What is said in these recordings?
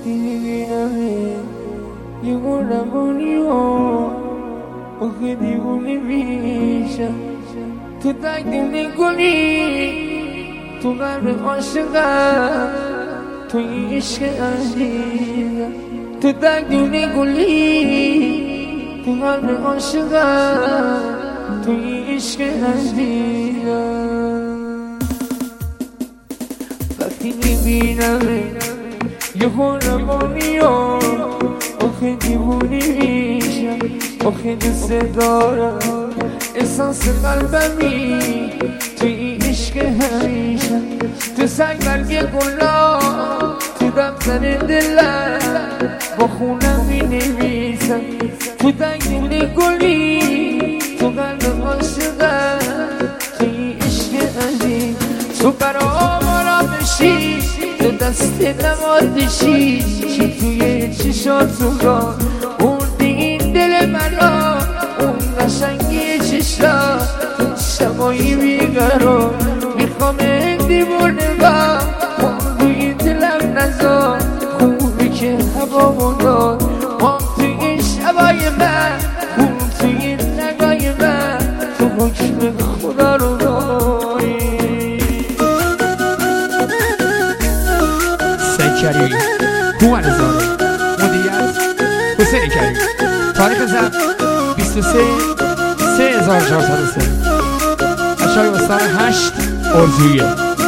وقتی میبینمه یه روانی آخه دیوونه میشم تو تقدیم گلی تو قلب عاشقم تو این عشق عزیزم تو تقدیم گلی تو قلب عاشقم تو این عشق عزیزم وقتی میبینمه یه روانی آخه دیوونه میشم آخه دوست دارم احساس قلبمی تو این عشق همیشم تو سنگ برگ گلا تو دفتر دلم با خونم می نویسم تو تقدیم گلی تو قلب عاشقم تو این عشق عزیز تو برام آرام بشی تو دست نمازشی چی توی چشات را بردی این دل مرا اون قشنگی چشا تو شبایی بیقرار میخوام دیوونه با روی دلم نزار خوبی که هوا مدار ما توی شبای من اون توی نگاه من تو حکم خدا رو داری کریمی هومن زاره مدیریت حسین کریمی تاریخ ضبط 23/3403 اشای استان 8 ارزویه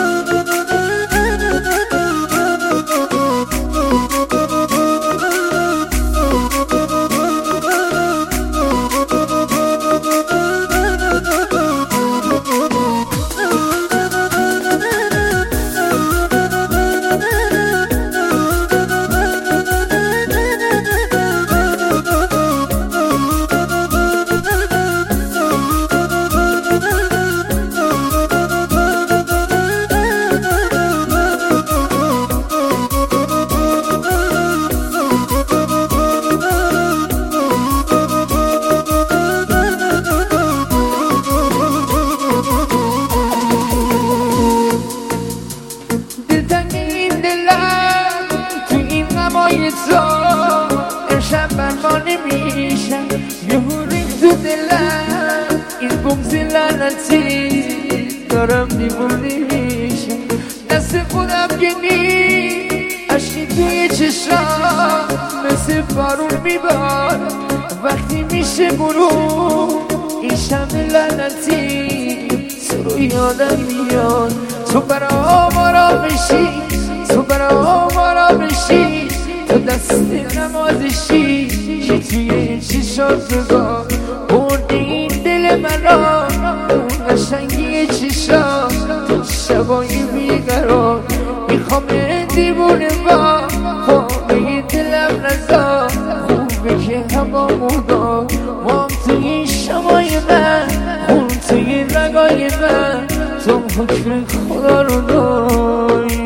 امشب برما نمیشم یه ریخت تو دلم این بغض لعنتی دارم دیوونه میشم دست خودم گنی عشقی توی چشام مثل بارون میبارم وقتی میشه برو این شب لعنتی تو رو یادم میاد تو برام آرام بشی تو برام آرام بشی تو دست نمازشی که توی چشات رگاه بردی این دل مرا اون قشنگی چشا تو شبایی بیقرار میخوام دیوونه با خوابه دلم نزا خوبه که هوا مدار مام توی شمای من اون توی رگای من تو حکم خدا رو داری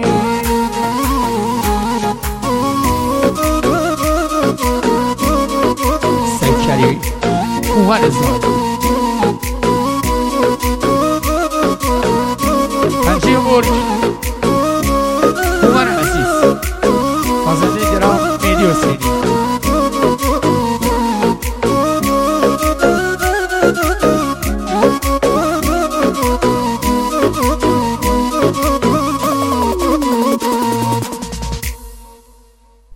کریمی هومن زاره پنجه برج هومن عزیز خواننده گرام مهدی حسینی